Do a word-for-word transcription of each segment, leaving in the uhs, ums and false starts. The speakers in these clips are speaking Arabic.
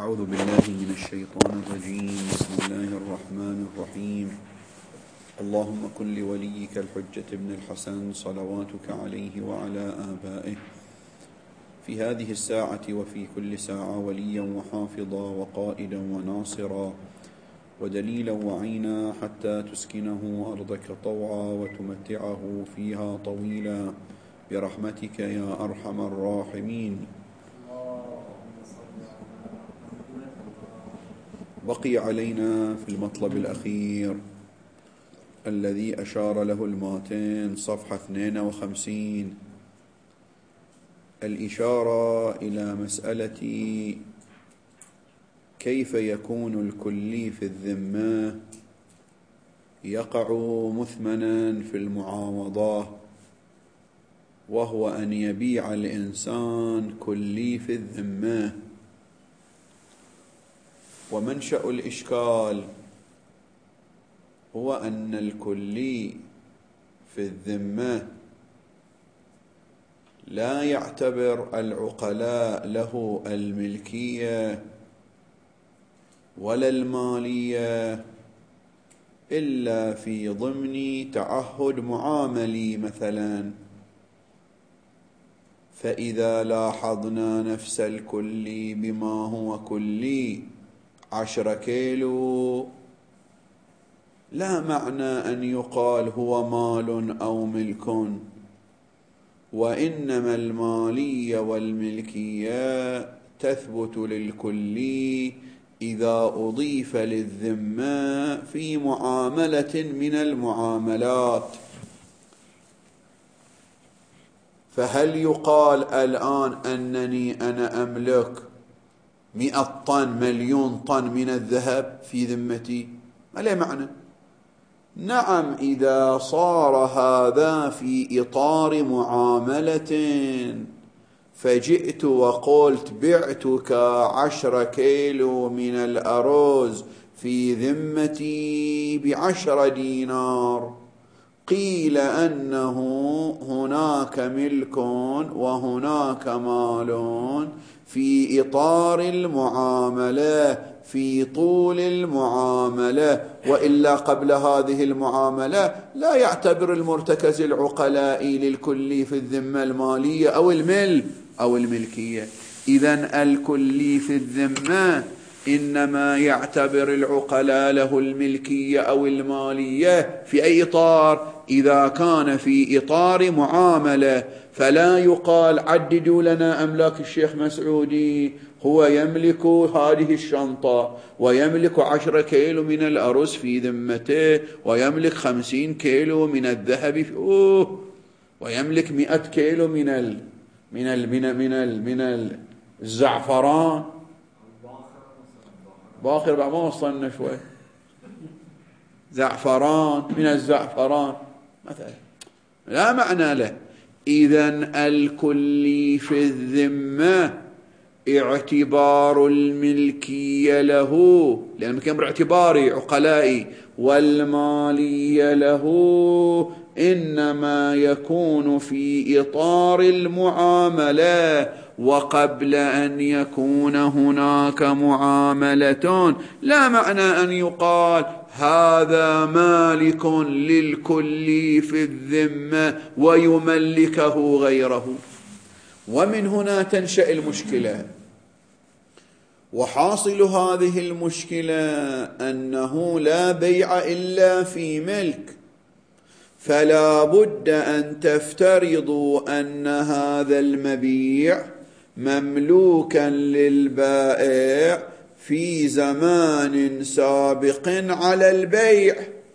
أعوذ بالله من الشيطان الرجيم. بسم الله الرحمن الرحيم. اللهم كن لوليك الحجة ابن الحسن صلواتك عليه وعلى آبائه في هذه الساعة وفي كل ساعة وليا وحافظا وقائدا وناصرا ودليلا وعينا حتى تسكنه أرضك طوعا وتمتعه فيها طويلا برحمتك يا أرحم الراحمين. بقي علينا في المطلب الأخير الذي أشار له الماتن صفحة اثنين وخمسين، الإشارة إلى مسألة كيف يكون الكلي في الذمة يقع مثمنا في المعاوضة، وهو أن يبيع الإنسان كلي في الذمة. ومنشأ الإشكال هو أن الكلي في الذمة لا يعتبر العقلاء له الملكية ولا المالية إلا في ضمن تعهد معاملي مثلا. فإذا لاحظنا نفس الكلي بما هو كلي عشر كيلو، لا معنى أن يقال هو مال أو ملك، وإنما المالية والملكية تثبت للكلي إذا أضيف للذمة في معاملة من المعاملات. فهل يقال الآن أنني أنا أملك مئة طن مليون طن من الذهب في ذمتي؟ ما له معنى. نعم، إذا صار هذا في إطار معاملة، فجئت وقلت بعتك عشر كيلو من الأرز في ذمتي بعشر دينار، قيل أنه هناك ملك وهناك مال في إطار المعاملة في طول المعاملة، وإلا قبل هذه المعاملة لا يعتبر المرتكز العقلائي للكلي في الذمة المالية أو المل أو الملكية. إذن الكلي في الذمة إنما يعتبر العقلاء له الملكية أو المالية في أي إطار؟ إذا كان في إطار معاملة. فلا يقال عددوا لنا أملاك الشيخ مسعودي، هو يملك هذه الشنطة ويملك عشر كيلو من الأرز في ذمته، ويملك خمسين كيلو من الذهب في أوه ويملك مئة كيلو من ال من ال من ال من, ال من الزعفران. باخر بعد ما وصلنا شوي زعفران من الزعفران مثلا، لا معنى له. إذن الكلي في الذمة اعتبار الملكية له، لأن كان باعتباري عقلائي، والمالية له إنما يكون في إطار المعاملة، وقبل أن يكون هناك معاملة لا معنى أن يقال هذا مالك للكل في الذمة ويملكه غيره. ومن هنا تنشأ المشكلة. وحاصل هذه المشكلة أنه لا بيع إلا في ملك، فلا بد أن تفترضوا أن هذا المبيع مملوكا للبائع في زمان سابق على البيع.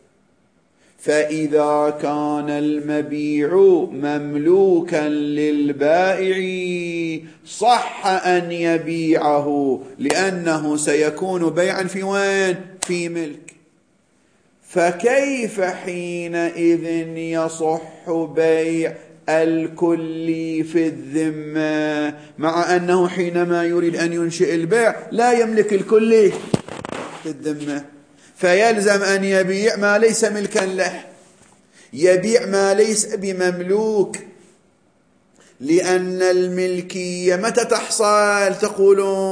فإذا كان المبيع مملوكا للبائع صح أن يبيعه، لأنه سيكون بيعا في وين؟ في ملك. فكيف حينئذ يصح بيع الكلي في الذمة، مع أنه حينما يريد أن ينشئ البيع لا يملك الكلي في الذمة؟ فيلزم أن يبيع ما ليس ملكا له، يبيع ما ليس بمملوك، لأن الملكية متى تحصل؟ تقولون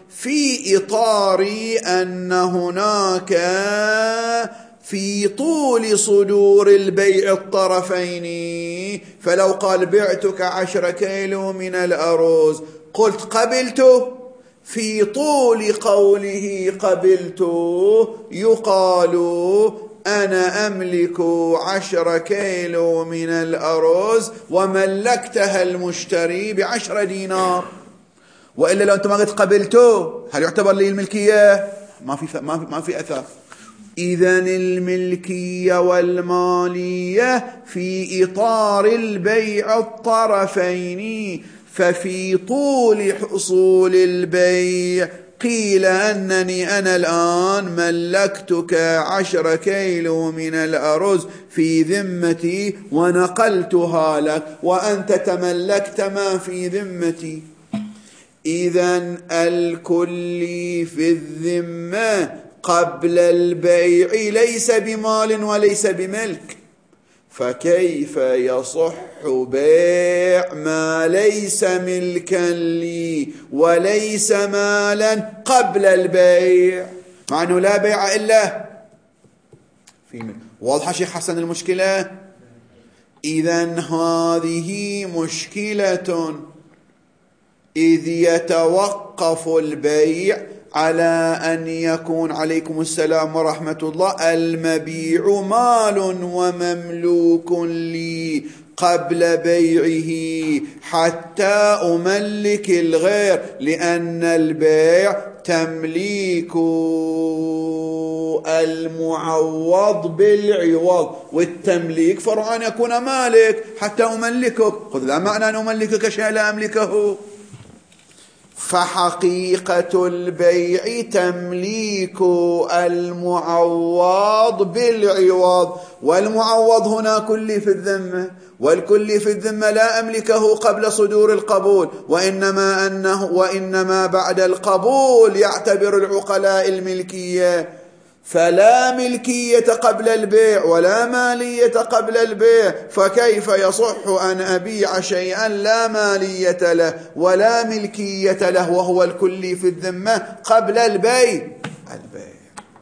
في إطار أن هناك في طول صدور البيع الطرفين، فلو قال بعتك عشر كيلو من الأرز قلت قبلت، في طول قوله قبلت يقال أنا أملك عشر كيلو من الأرز وملكتها المشتري بعشر دينار. وإلا لو أنت ما قلت قبلته هل يعتبر لي الملكية؟ ما في ما في ما في أثر. إذن الملكية والمالية في إطار البيع الطرفين، ففي طول حصول البيع قيل أنني أنا الآن ملكتك عشر كيلو من الأرز في ذمتي ونقلتها لك وأنت تملكت ما في ذمتي. إذن الكل في الذمة قبل البيع ليس بمال وليس بملك، فكيف يصح بيع ما ليس ملكا لي وليس مالا قبل البيع، مع أنه لا بيع إلا في ملك؟ واضحة شيخ حسن المشكلة؟ إذن هذه مشكلة، إذ يتوقف البيع على أن يكون عليكم السلام ورحمة الله المبيع مال ومملوك لي قبل بيعه حتى أملك الغير، لأن البيع تمليك المعوض بالعوض، والتمليك فرع أن يكون مالك حتى أملكك. خذ لا معنى أن أملكك شيء لا أملكه. فحقيقة البيع تمليك المعوض بالعوض، والمعوض هنا كل في الذمة، والكل في الذمة لا أملكه قبل صدور القبول، وإنما أنه وإنما بعد القبول يعتبر العقلاء الملكية، فلا ملكية قبل البيع ولا مالية قبل البيع. فكيف يصح أن أبيع شيئا لا مالية له ولا ملكية له وهو الكل في الذمة قبل البيع البيع.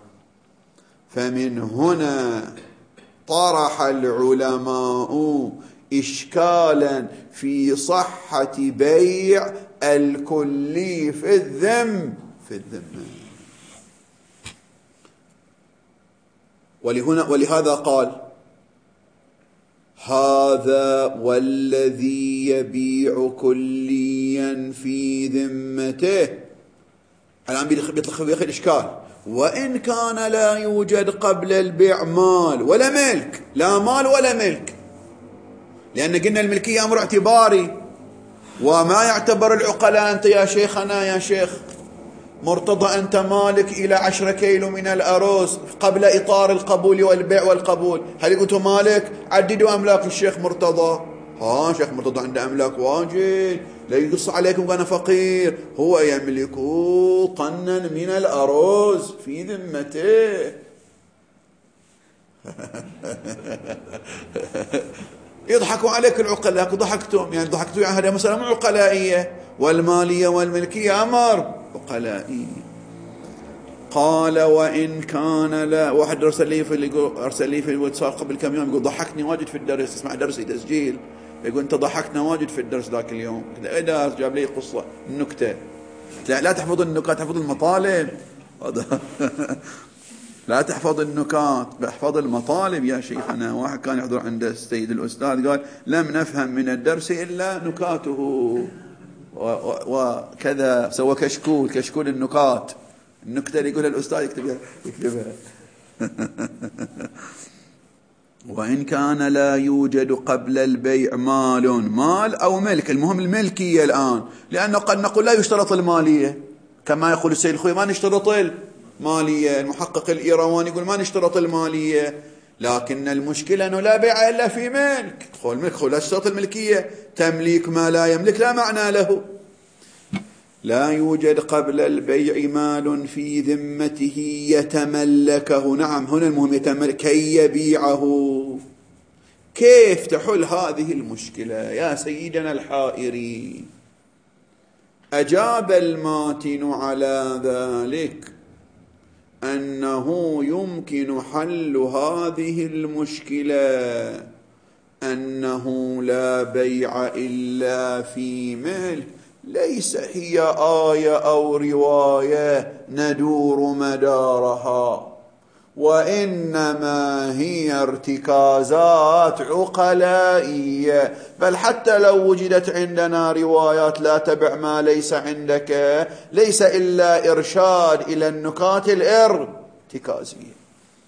فمن هنا طرح العلماء إشكالا في صحة بيع الكل في الذم في الذمة. ولهنا ولهذا قال هذا والذي يبيع كليا في ذمته. الآن بيدخل الإشكال، وإن كان لا يوجد قبل البيع مال ولا ملك، لا مال ولا ملك، لأن قلنا الملكية أمر اعتباري، وما يعتبر العقلاء. أنت يا شيخنا يا شيخ مرتضى أنت مالك إلى عشرة كيلو من الأرز قبل إطار القبول والبيع والقبول، هل قلت مالك؟ عددوا أملاك الشيخ مرتضى. ها شيخ مرتضى عنده أملاك واجد، لا يقص عليكم وأنا فقير، هو يملك طنا من الأرز في ذمته. يضحكوا عليك العقلاء، ضحكتم يعني ضحكتوا يعني هذا مسألة عقلائية، والمالية والملكية أمر عقلائي. قال وإن كان لا، واحد أرسل لي في أرسل لي في الواتساب قبل كم يوم يقول ضحكني واجد في الدرس، اسمع درسي تسجيل، يقول أنت ضحكنا واجد في الدرس ذاك اليوم. إيه درس؟ جاب لي قصة النكتة. لا, لا تحفظ النكات، تحفظ المطالب. لا تحفظ النكات، بحفظ المطالب يا شيخنا. واحد كان يحضر عند السيد الأستاذ قال لم نفهم من الدرس إلا نكاته وكذا، سوى كشكول كشكول النكات، النكتة اللي يقولها الأستاذ يكتبها يكتبها. وإن كان لا يوجد قبل البيع مال مال أو ملك، المهم الملكية الآن، لأنه قد نقول لا يشترط المالية كما يقول السيد الخوي، ما نشترط المالية. المحقق الإيرواني يقول ما نشترط المالية، لكن المشكلة أنه لا بيع إلا في ملك. تقول ملك لا تشترط الملكية، تمليك ما لا يملك لا معنى له. لا يوجد قبل البيع مال في ذمته يتملكه. نعم هنا المهم يتملك كي يبيعه. كيف تحل هذه المشكلة يا سيدنا الحائري؟ أجاب الماتن على ذلك أنه يمكن حل هذه المشكلة، أنه لا بيع إلا في ملك ليس هي آية أو رواية ندور مدارها، وإنما هي ارتكازات عقلائية. بل حتى لو وجدت عندنا روايات لا تبع ما ليس عندك، ليس إلا إرشاد إلى النكات الارتكازية.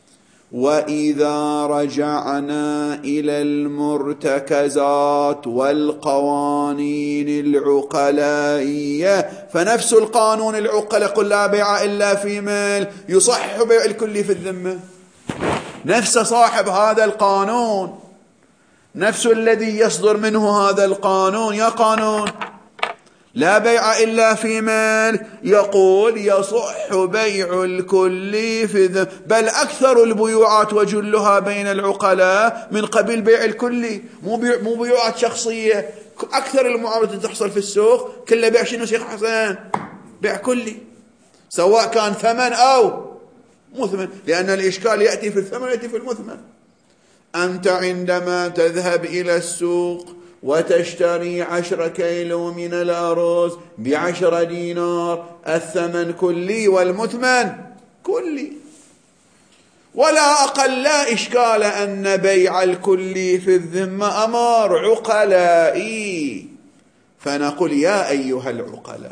وإذا رجعنا إلى المرتكزات والقوانين العقلائية فنفس القانون العقل قل لا بيع إلا في مال يصح بيع الكل في الذمة. نفس صاحب هذا القانون، نفس الذي يصدر منه هذا القانون، يا قانون لا بيع إلا في مال، يقول يصح بيع الكل في ذمة. بل أكثر البيوعات وجلها بين العقلاء من قبل بيع الكل، مو بيع مو بيوعات شخصية. أكثر المعاملات اللي تحصل في السوق كلها بيع شنو شيخ حسن؟ بيع كلي، سواء كان ثمن أو مثمن، لأن الإشكال يأتي في الثمن يأتي في المثمن. أنت عندما تذهب إلى السوق وتشتري عشر كيلو من الأرز بعشر دينار، الثمن كلي والمثمن كلي، ولا أقل. لا إشكال أن بيع الكلي في الذمة أمر عقلائي. فنقول يا أيها العقلاء،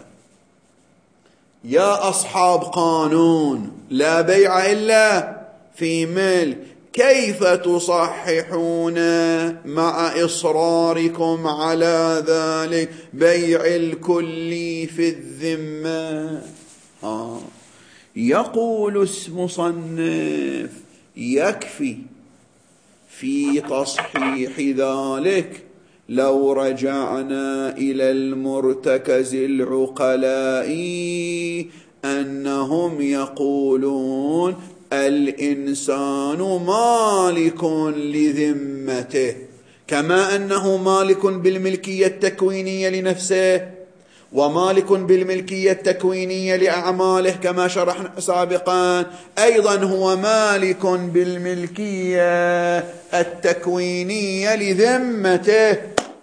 يا أصحاب قانون لا بيع إلا في ملك، كيف تصححون مع إصراركم على ذلك بيع الكل في الذمة؟ آه. يقول المصنف يكفي في تصحيح ذلك لو رجعنا إلى المرتكز العقلائي أنهم يقولون الإنسان مالك لذمته، كما أنه مالك بالملكية التكوينية لنفسه ومالك بالملكية التكوينية لأعماله كما شرحنا سابقا، أيضا هو مالك بالملكية التكوينية لذمته.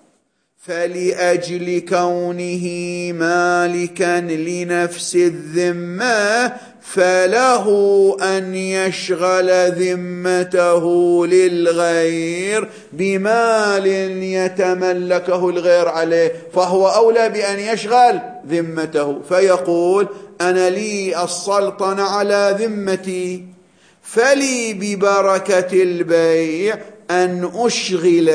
فلأجل كونه مالكا لنفس الذمة فله أن يشغل ذمته للغير بمال يتملكه الغير عليه، فهو أولى بأن يشغل ذمته، فيقول أنا لي السلطنة على ذمتي، فلي ببركة البيع أن أشغل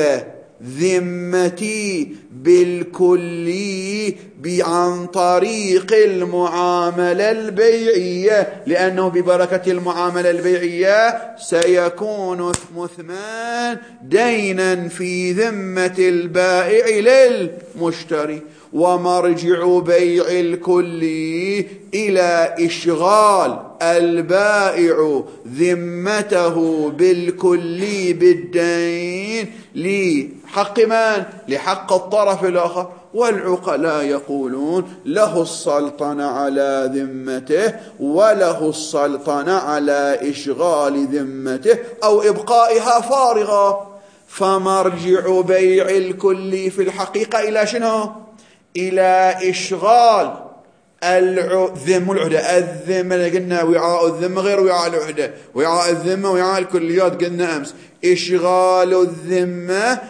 ذمتي بالكلي عن طريق المعاملة البيعية، لأنه ببركة المعاملة البيعية سيكون مثمان دينا في ذمة البائع للمشتري. ومرجع بيع الكلي إلى إشغال البائع ذمته بالكلي بالدين لحق من؟ لحق الطرف الآخر. والعقلاء يقولون له السلطنة على ذمته وله السلطنة على إشغال ذمته أو إبقائها فارغة. فمرجع بيع الكلي في الحقيقة إلى شنو؟ إلى إشغال الذمة العهدة. الذمة قلنا وعاء الذمة غير وعاء العهدة، وعاء الذمة وعاء الكليات قلنا أمس. إشغال الذمة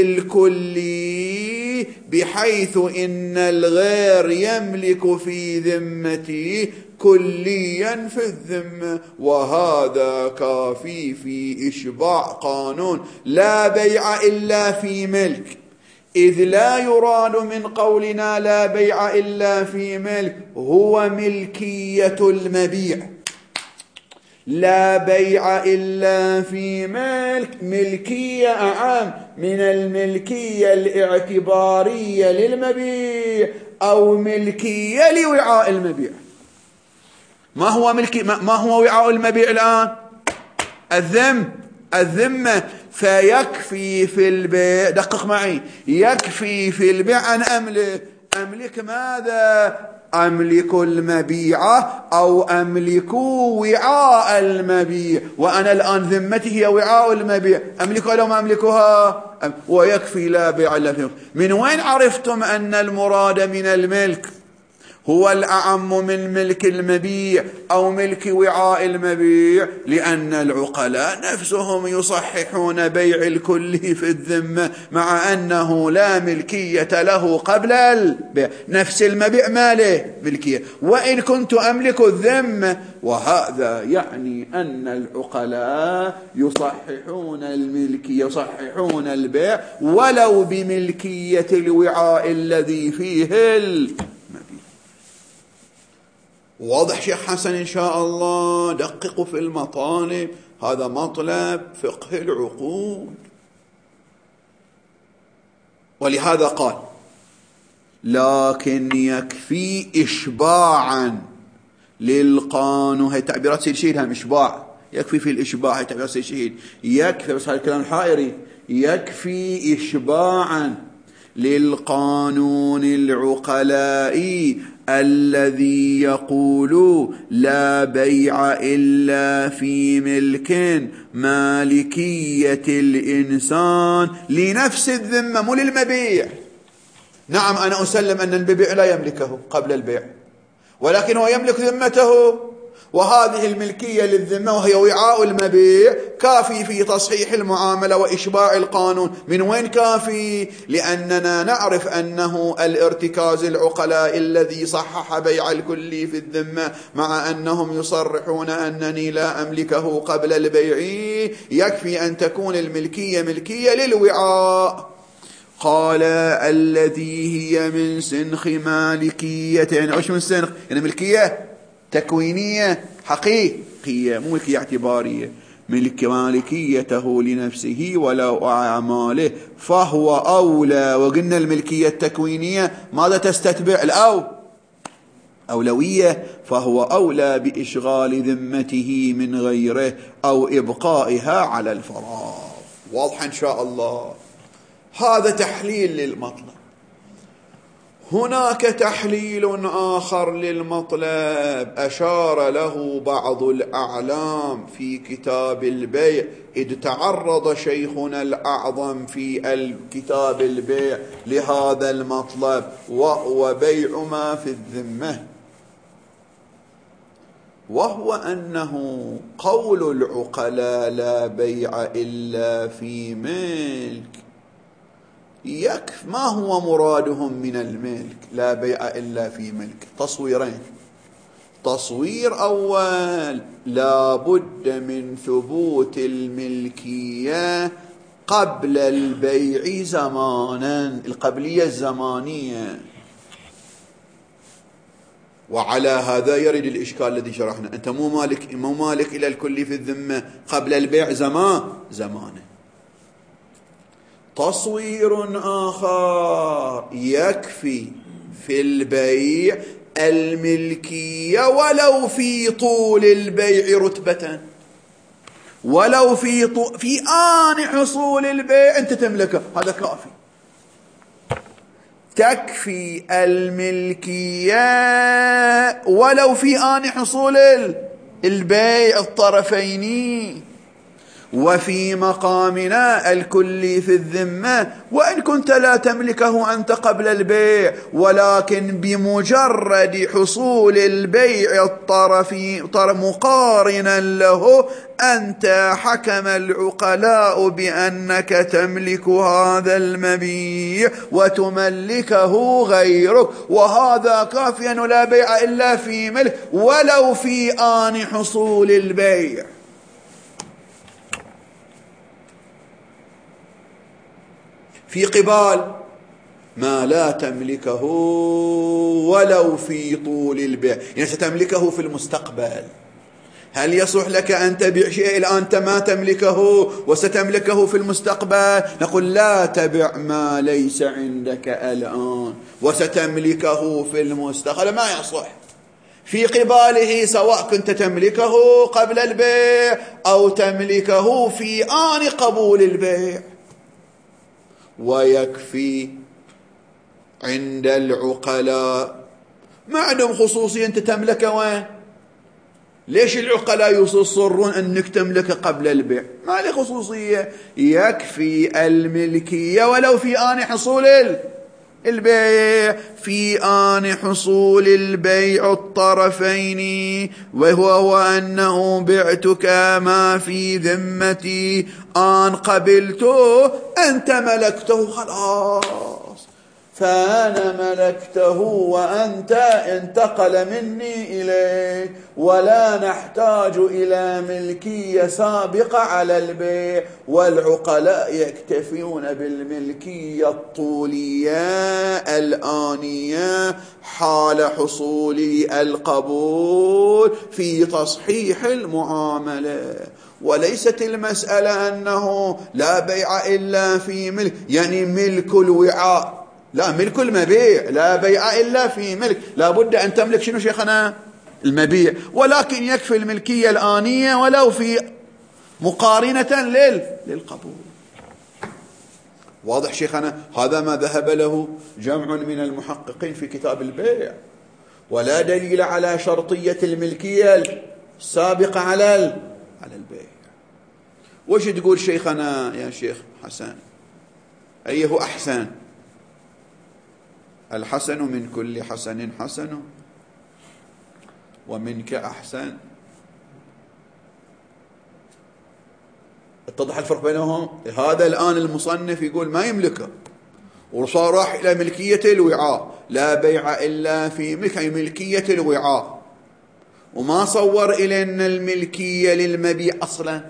بالكلي بحيث إن الغير يملك في ذمته كليا في الذمة، وهذا كافي في إشباع قانون لا بيع إلا في ملك، إذ لا يراد من قولنا لا بيع إلا في ملك هو ملكية المبيع. لا بيع إلا في ملك ملكية أعم من الملكية الاعتبارية للمبيع أو ملكية لوعاء المبيع. ما هو ملكي ما هو وعاء المبيع الآن؟ الذم الذمة. فيكفي في البيع، دقق معي، يكفي في البيع أن أملك أملك ماذا؟ أملك المبيع أو أملك وعاء المبيع، وأنا الآن ذمتي هي وعاء المبيع، أملكها لو ما أملكها؟ ويكفي لا بيع إلا فيه. من وين عرفتم أن المراد من الملك هو الأعم من ملك المبيع أو ملك وعاء المبيع؟ لأن العقلاء نفسهم يصححون بيع الكل في الذمة مع أنه لا ملكية له قبل البيع، نفس المبيع ما له ملكية وإن كنت أملك الذمة. وهذا يعني أن العقلاء يصححون الملكية يصححون البيع ولو بملكية الوعاء الذي فيه المبيع. واضح شيخ حسن إن شاء الله؟ دققوا في المطالب، هذا مطلب فقه العقود. ولهذا قال لكن يكفي إشباعا للقانون. هي تعبيرات سيد شهيد، هم إشباع يكفي في الإشباع، هي تعبيرات سيد شهيد يكفي، بس هذا الكلام الحائري، يكفي إشباعا للقانون العقلائي الذي يقول لا بيع إلا في ملك مالكية الإنسان لنفس الذمة مو للمبيع. نعم أنا أسلم أن المبيع لا يملكه قبل البيع، ولكن هو يملك ذمته، وهذه الملكية للذمة وهي وعاء المبيع كافي في تصحيح المعاملة وإشباع القانون. من وين كافي؟ لأننا نعرف أنه الارتكاز العقلاء الذي صحح بيع الكل في الذمة مع أنهم يصرحون أنني لا أملكه قبل البيع، يكفي أن تكون الملكية ملكية للوعاء. قال الذي هي من سنخ مالكية، يعني ايش من سنخ؟ يعني ملكية تكوينية حقيقية مو ملكية اعتبارية، ملك مالكيته لنفسه ولو أعماله فهو أولى. وقلنا الملكية التكوينية ماذا تستتبع؟ الأو أولوية، فهو أولى بإشغال ذمته من غيره أو إبقائها على الفراغ. واضح إن شاء الله؟ هذا تحليل للمطلب. هناك تحليل آخر للمطلب أشار له بعض الأعلام في كتاب البيع، إذ تعرض شيخنا الأعظم في الكتاب البيع لهذا المطلب، وهو بيع ما في الذمة، وهو أنه قول العقلاء لا بيع إلا في ملك يكف. ما هو مرادهم من الملك؟ لا بيع إلا في ملك تصويرين. تصوير أول، لا بد من ثبوت الملكية قبل البيع زمانا، القبلية الزمانية. وعلى هذا يرد الإشكال الذي شرحنا، أنت مو مالك مو مالك إلى الكل في الذمة قبل البيع زمان زمانه. تصوير آخر، يكفي في البيع الملكية ولو في طول البيع رتبة، ولو في طو... في آن حصول البيع أنت تملكه، هذا كافي. تكفي الملكية ولو في آن حصول البيع الطرفين. وفي مقامنا الكلي في الذمة وإن كنت لا تملكه أنت قبل البيع، ولكن بمجرد حصول البيع الطرفي مقارنا له أنت حكم العقلاء بأنك تملك هذا المبيع وتملكه غيرك، وهذا كافيا لا بيع إلا في ملك ولو في آن حصول البيع. في قبال ما لا تملكه ولو في طول البيع، يعني ستملكه في المستقبل. هل يصح لك أن تبيع شيء الآن أنت ما تملكه وستملكه في المستقبل؟ نقول لا تبع ما ليس عندك الآن وستملكه في المستقبل، ما يصح. في قباله سواء كنت تملكه قبل البيع أو تملكه في آن قبول البيع. ويكفي عند العقلاء. ما عندهم خصوصية أنت تملكه وين؟ ليش العقلاء يصرون أنك تملكه قبل البيع؟ ما له خصوصية، يكفي الملكية ولو في آن حصول البيع، في آن حصول البيع الطرفين، وهو أنه بعتك ما في ذمتي، آن قبلته أنت ملكته خلاص، فأنا ملكته وأنت انتقل مني إليك، ولا نحتاج إلى ملكية سابقة على البيع. والعقلاء يكتفون بالملكية الطولية الآنية حال حصول القبول في تصحيح المعاملة، وليست المسألة أنه لا بيع إلا في ملك، يعني ملك الوعاء، لا، ملك المبيع، لا بيع إلا في ملك، لا بد أن تملك شنو شيخنا؟ المبيع، ولكن يكفي الملكية الآنية ولو في مقارنة للقبول. واضح شيخنا؟ هذا ما ذهب له جمع من المحققين في كتاب البيع، ولا دليل على شرطية الملكية السابقة على على البيع. وش تقول شيخنا يا شيخ حسن؟ أيه أحسن؟ الحسن من كل حسن حسن ومنك أحسن. اتضح الفرق بينهم؟ هذا الآن المصنف يقول ما يملكه، وصار راح إلى ملكية الوعاء، لا بيع إلا في ملك، أي ملكية الوعاء، وما صور إلى أن الملكية للمبيع أصلا،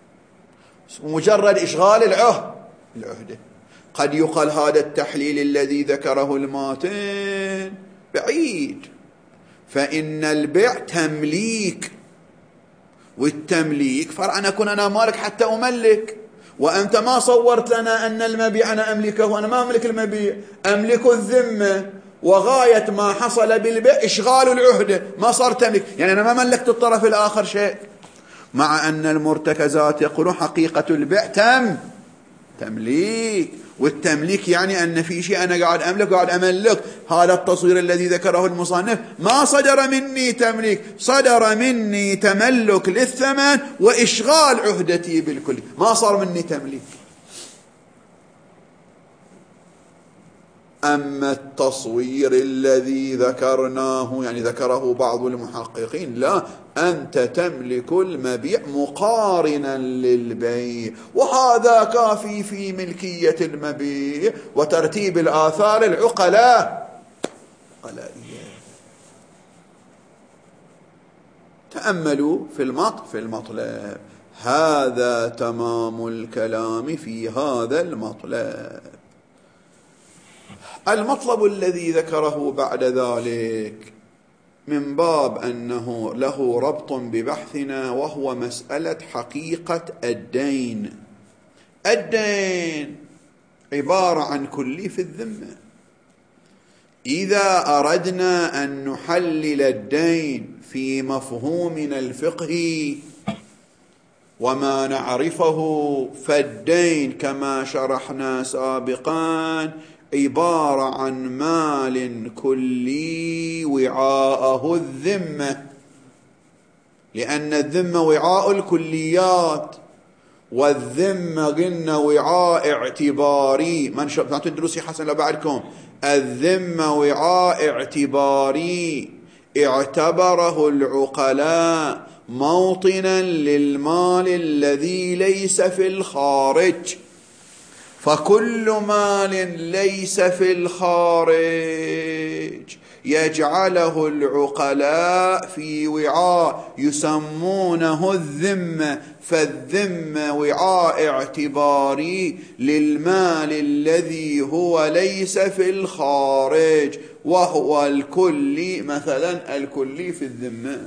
مجرد إشغال العهد العهدة. قد يقال هذا التحليل الذي ذكره الماتن بعيد، فإن البيع تمليك، والتمليك فرع أن أكون أنا مالك حتى أملك، وأنت ما صورت لنا أن المبيع أنا أملكه، وأنا ما أملك المبيع، أملك الذمة، وغاية ما حصل بالبيع إشغال العهدة، ما صار تملك، يعني أنا ما ملكت الطرف الآخر شيء. مع أن المرتكزات يقولون حقيقة البيع تم تمليك، والتمليك يعني أن في شيء أنا قاعد أملك قاعد أملك. هذا التصوير الذي ذكره المصنف ما صدر مني تمليك، صدر مني تملك للثمن وإشغال عهدتي بالكل، ما صار مني تمليك. أما التصوير الذي ذكرناه، يعني ذكره بعض المحققين، لا، أنت تملك المبيع مقارنا للبيع، وهذا كافي في ملكية المبيع وترتيب الآثار العقلاء قلائية. تأملوا في المطلب في المطلب هذا تمام الكلام في هذا المطلب. المطلب الذي ذكره بعد ذلك من باب أنه له ربط ببحثنا، وهو مسألة حقيقة الدين. الدين عبارة عن كلي في الذمة. إذا أردنا أن نحلل الدين في مفهومنا الفقهي وما نعرفه، فالدين كما شرحنا سابقا عبارة عن مال كلي وعاءه الذمة، لأن الذمة وعاء الكليات، والذمة قلنا وعاء اعتباري. من شاء تدرسي حسن لبعدكم، الذمة وعاء اعتباري اعتبره العقلاء موطنا للمال الذي ليس في الخارج، فكل مال ليس في الخارج يجعله العقلاء في وعاء يسمونه الذمة، فالذمة وعاء اعتباري للمال الذي هو ليس في الخارج، وهو الكلي، مثلا الكلي في الذمة.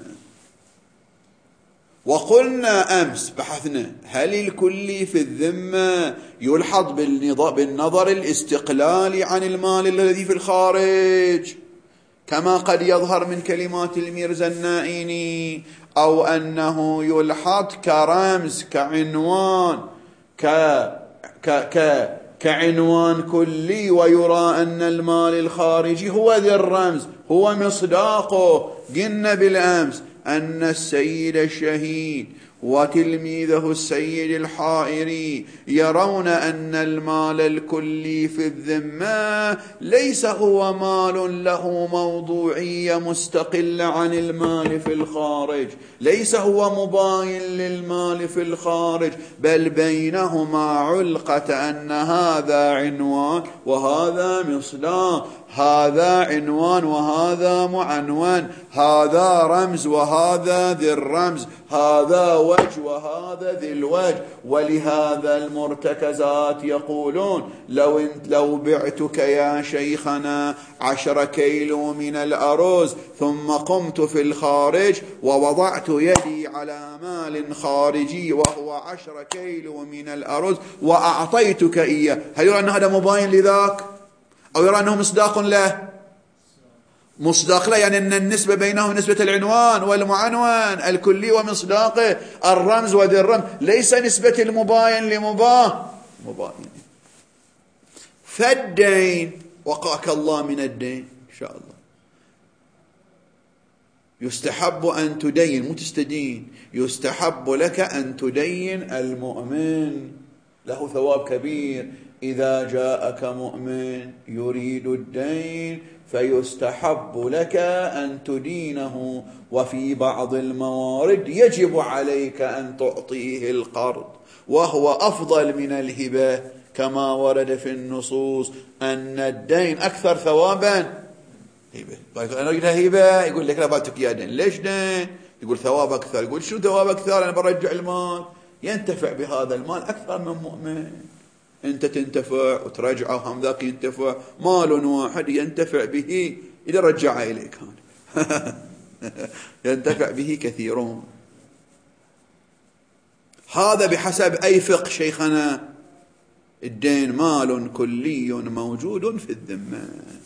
وقلنا أمس بحثنا هل الكلي في الذمة يلحظ بالنظر الاستقلالي عن المال الذي في الخارج كما قد يظهر من كلمات الميرزا النائيني، أو أنه يلحظ كرمز كعنوان ك ك كعنوان كلي، ويرى أن المال الخارجي هو ذي الرمز، هو مصداقه. قلنا بالأمس أن السيد الشهيد وتلميذه السيد الحائري يرون أن المال الكلي في الذمة ليس هو مال له موضوعية مستقلة عن المال في الخارج، ليس هو مباين للمال في الخارج، بل بينهما علقة أن هذا عنوان وهذا مصداق، هذا عنوان وهذا معنون، هذا رمز وهذا ذي الرمز، هذا وجه وهذا ذي الوجه. ولهذا المرتكزات يقولون لو, انت لو بعتك يا شيخنا عشر كيلو من الأرز ثم قمت في الخارج ووضعت يدي على مال خارجي وهو عشر كيلو من الأرز وأعطيتك إياه، هل يرى أن هذا مباين لذاك أو يرى أنه مصداق له؟ مصداق له، يعني أن النسبة بينهم نسبة العنوان والمعنون، الكلي ومصداقه، الرمز وذي الرمز، ليس نسبة المباين لمباه مباين. فالدين، وقاك الله من الدين إن شاء الله، يستحب أن تدين، مو تستدين، يستحب لك أن تدين المؤمن، له ثواب كبير. إذا جاءك مؤمن يريد الدين فيستحب لك أن تدينه، وفي بعض الموارد يجب عليك أن تعطيه القرض، وهو أفضل من الهبة، كما ورد في النصوص أن الدين أكثر ثوابا هبة. أنا أريد هبة، يقول لك لا بعتك يا دين. ليش دين؟ يقول ثواب أكثر. يقول شو ثواب أكثر؟ أنا برجع المال، ينتفع بهذا المال أكثر من مؤمن. أنت تنتفع وترجعه وهم ذاك ينتفع، مال واحد ينتفع به إذا رجع إليك ينتفع به كثيرون. هذا بحسب أي فقه شيخنا؟ الدين مال كلي موجود في الذمة،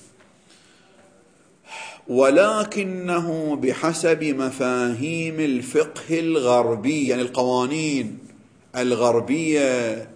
ولكنه بحسب مفاهيم الفقه الغربي، يعني القوانين الغربية،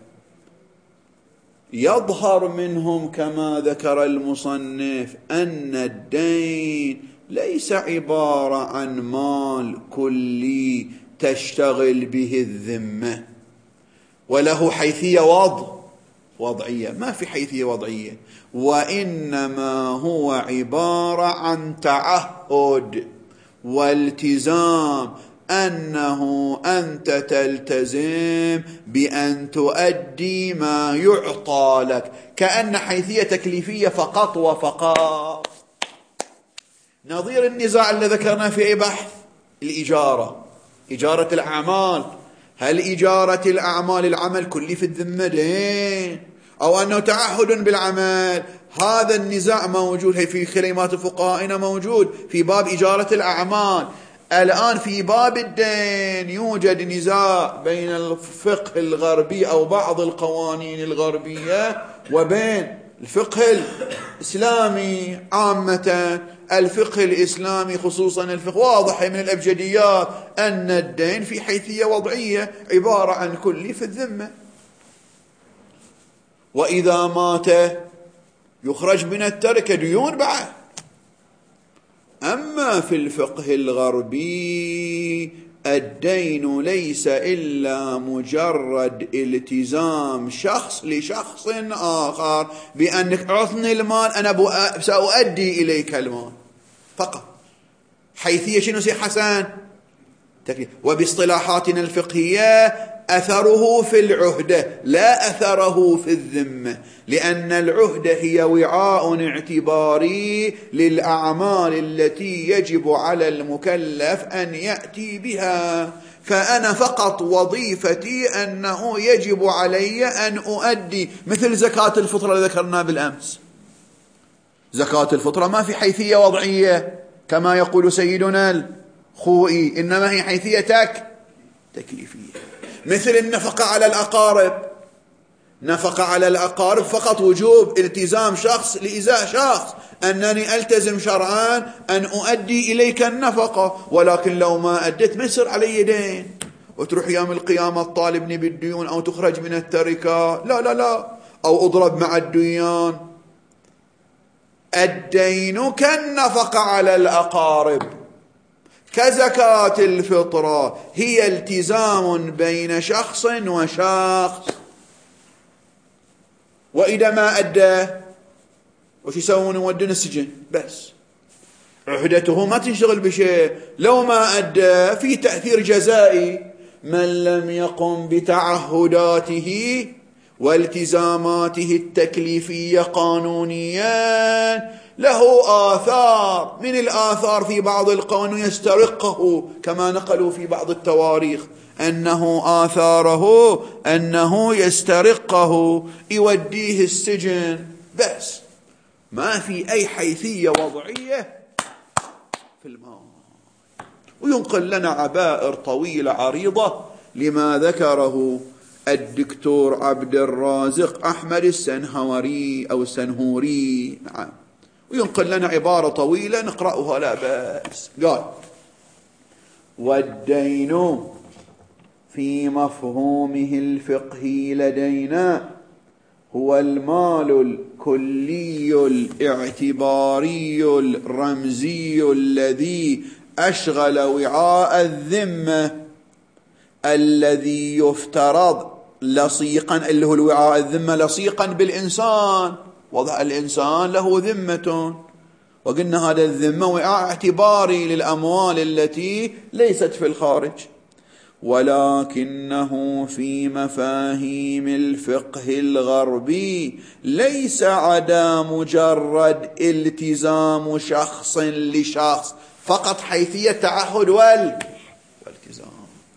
يظهر منهم كما ذكر المصنف أن الدين ليس عبارة عن مال كلي تشتغل به الذمة وله حيثية وضع وضعية، ما في حيثية وضعية، وإنما هو عبارة عن تعهد والتزام، أنه أنت تلتزم بأن تؤدي ما يعطى لك، كأن حيثية تكليفية فقط وفقط. نظير النزاع الذي ذكرنا في بحث الإجارة، إجارة الأعمال، هل إجارة الأعمال العمل كلي في الذمة دين أو أنه تعهد بالعمل؟ هذا النزاع موجود في كلمات فقهائنا، موجود في باب إجارة الأعمال. الآن في باب الدين يوجد نزاع بين الفقه الغربي أو بعض القوانين الغربية وبين الفقه الإسلامي عامة. الفقه الإسلامي خصوصا الفقه واضح من الأبجديات أن الدين في حيثية وضعية، عبارة عن كلي في الذمة، وإذا مات يخرج من التركة ديون بعد. أما في الفقه الغربي الدين ليس إلا مجرد التزام شخص لشخص آخر بأنك أعطني المال أنا سأؤدي إليك المال فقط. حيثية شنو سي حسن؟ وباصطلاحاتنا الفقهية أثره في العهدة لا أثره في الذمة، لأن العهدة هي وعاء اعتباري للأعمال التي يجب على المكلف أن يأتي بها، فأنا فقط وظيفتي أنه يجب علي أن أؤدي، مثل زكاة الفطرة اللي ذكرنا بالأمس. زكاة الفطرة ما في حيثية وضعية كما يقول سيدنا الخوئي، إنما هي حيثيتك تكليفية. مثل النفقة على الأقارب، نفقة على الأقارب فقط وجوب التزام شخص لإزاء شخص، أنني ألتزم شرعا أن أؤدي إليك النفقة، ولكن لو ما أديت ما يصير علي دين وتروح يوم القيامة تطالبني بالديون أو تخرج من التركة. لا لا لا، أو أضرب مع الديان. الدين كالنفقة على الأقارب، كزكاة الفطرة، هي التزام بين شخص وشخص. وإذا ما أدى وش يسوون؟ يودون السجن بس، عهدته ما تنشغل بشيء. لو ما أدى في تأثير جزائي. من لم يقم بتعهداته والتزاماته التكليفية قانونيا له آثار. من الآثار في بعض القانون يسترقه، كما نقلوا في بعض التواريخ أنه آثاره أنه يسترقه، يوديه السجن بس، ما في أي حيثية وضعية في المال. وينقل لنا عبائر طويلة عريضة لما ذكره الدكتور عبد الرازق أحمد السنهوري أو السنهوري، نعم، وينقل لنا عبارة طويلة نقرأها لا بأس. قال: والدين في مفهومه الفقهي لدينا هو المال الكلي الاعتباري الرمزي الذي أشغل وعاء الذمة الذي يفترض لصيقا، اللي هو الوعاء الذمة لصيقا بالإنسان. وضع الإنسان له ذمة، وقلنا هذا الذمة وعاء اعتباري للأموال التي ليست في الخارج. ولكنه في مفاهيم الفقه الغربي ليس عدا مجرد التزام شخص لشخص فقط حيثية تعهد والالتزام.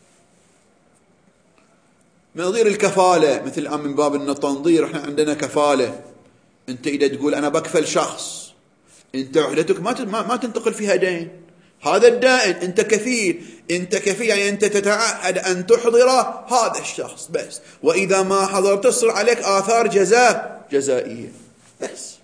نظير الكفالة، مثل الآن من باب التنظير احنا عندنا كفالة. انت إذا تقول أنا بكفل شخص، انت عهدتك ما ما تنتقل فيها دين، هذا الدائن انت كفيل. انت كفيل يعني انت تتعهد ان تحضر هذا الشخص بس، واذا ما حضرت تصير عليك آثار جزاء جزائية بس.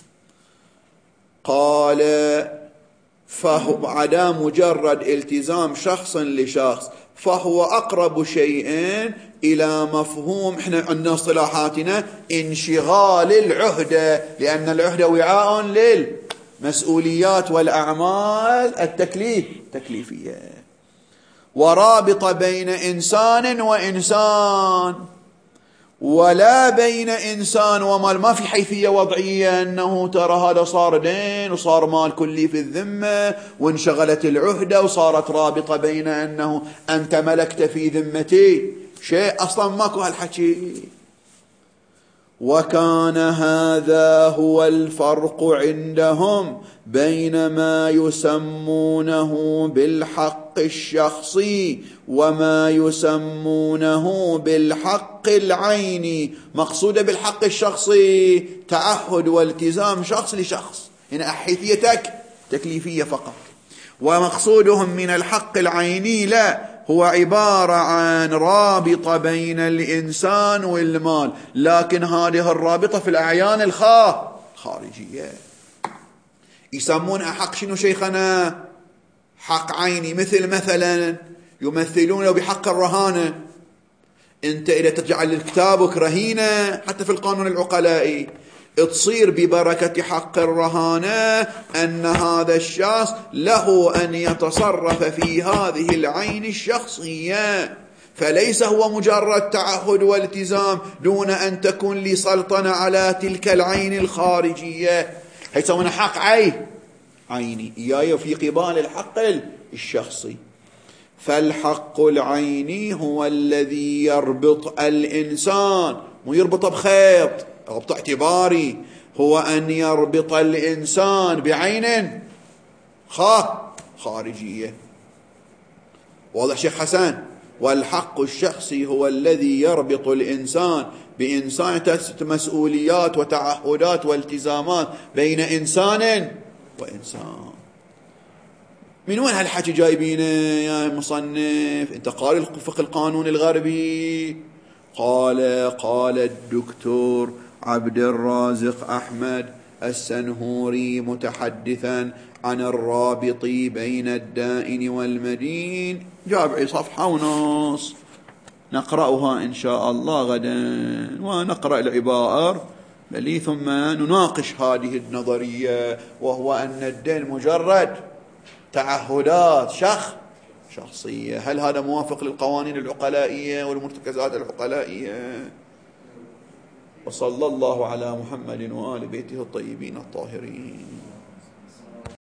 قال: فهو عدا مجرد التزام شخص لشخص فهو أقرب شيء إلى مفهوم احنا عندنا اصطلاحاتنا انشغال العهدة، لأن العهدة وعاء للمسؤوليات والأعمال التكليف تكليفية، ورابط بين إنسان وإنسان، ولا بين إنسان ومال. ما في حيثية وضعية أنه ترى هذا صار دين وصار مال كلي في الذمة وانشغلت العهدة وصارت رابطة بين أنه أنت ملكت في ذمتي شيء، أصلا ماكو هالحكي. وكان هذا هو الفرق عندهم بين ما يسمونه بالحق الشخصي وما يسمونه بالحق العيني. مقصود بالحق الشخصي تعهد والتزام شخص لشخص، هنا حيثيتك تكليفية فقط. ومقصودهم من الحق العيني لا، هو عبارة عن رابطة بين الإنسان والمال، لكن هذه الرابطة في الأعيان الخارجية. يسمون حق شنو شيخنا؟ حق عيني. مثل مثلا يمثلونه بحق الرهانة. انت إذا تجعل كتابك رهينة حتى في القانون العقلائي تصير ببركة حق الرهانة أن هذا الشخص له أن يتصرف في هذه العين الشخصية، فليس هو مجرد تعهد والتزام دون أن تكون لي سلطنة على تلك العين الخارجية. هيسمونه حق عين عيني إياه في قبال الحق الشخصي. فالحق العيني هو الذي يربط الإنسان، مو يربطه بخيط، ربط اعتباري، هو أن يربط الإنسان بعين خارجية. واضح شيخ حسن؟ والحق الشخصي هو الذي يربط الإنسان بإنسان، مسؤوليات وتعهدات والتزامات بين إنسان وإنسان. من وين هالحكي جايبينه يا مصنف؟ انت قال الفقه القانون الغربي. قال قال الدكتور عبد الرازق أحمد السنهوري متحدثا عن الرابط بين الدائن والمدين، جاب صفحة ونص نقرأها إن شاء الله غدا، ونقرأ العبائر بل ثم نناقش هذه النظرية، وهو أن الدين مجرد تعهدات شخ شخصية. هل هذا موافق للقوانين العقلائية والمرتكزات العقلائية؟ وصلى الله على محمد وآل بيته الطيبين الطاهرين.